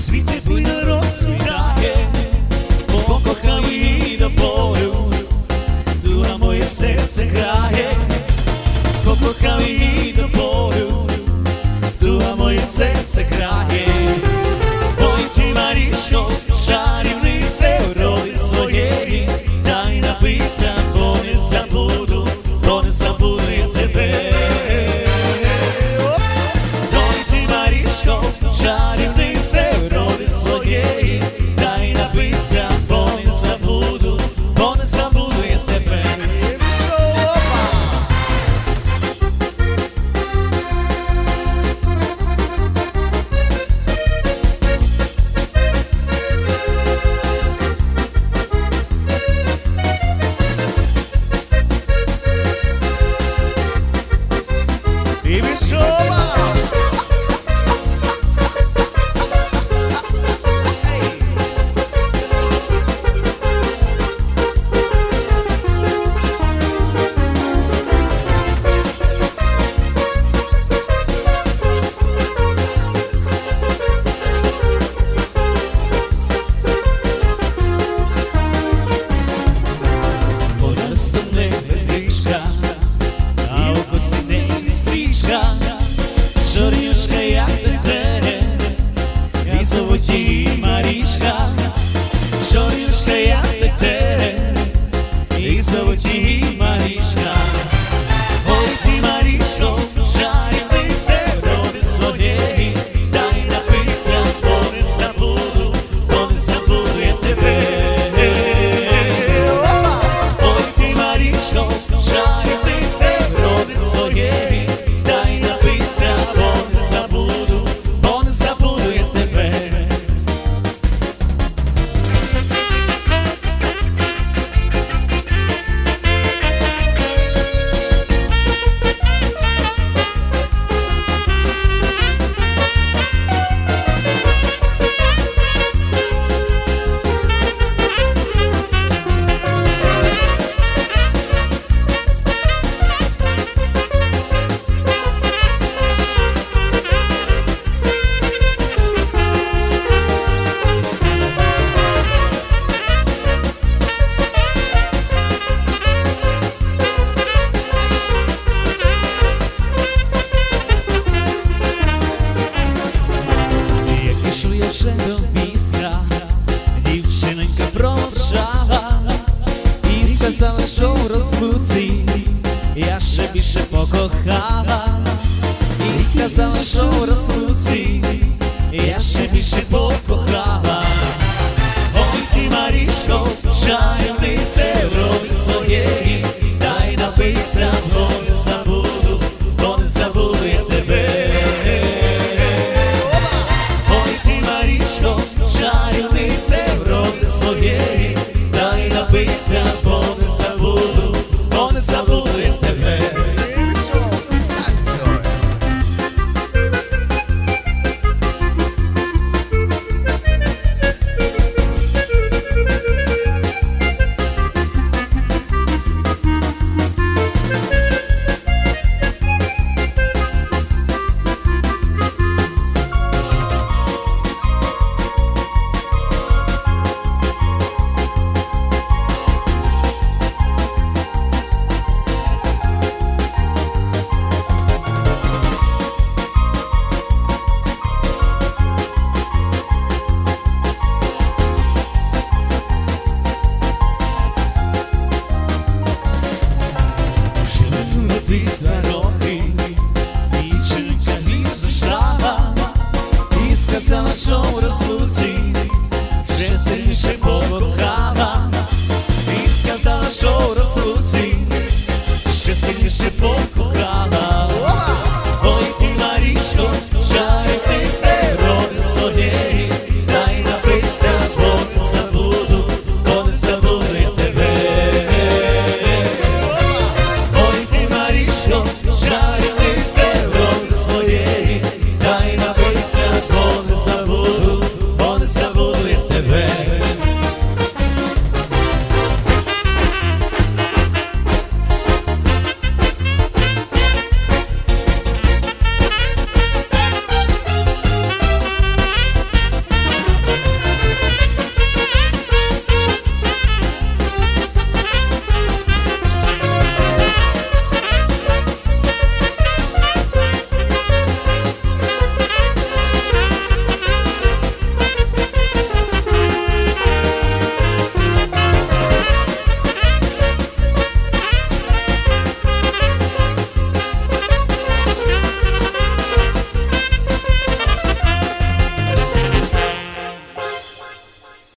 світи буйно розцвітає, покохав її до болю, туга моє серце грає, покохав її до болю, туга моє серце грає. Ой, ти, Марічко, чарівнице, роди своєї, дай напиться, бо не забуду я тебе. Ой, ти, Марічко, чарівнице, роди своєї, дай напиться, бо не забуду я тебе. І вишова! Вона сумне ведичка, а у посіне стрічка, чорнючка, як тете, і золоті Марічка, чорнючка, як тете, і золоті Марічка. Ой, ти, Марічко, чарівнице, роди своєї, дай напиться, бо не забуду я тебе. Ой, ти, Марічко, чарівнице, роди своєї, дай напиться, бо не забуду я тебе. Як пішов я вже до війська, дівчинонька промовчала і сказала, що в розлуці я ще більше покохала. І сказала, що в розлуці я ще більше покохала.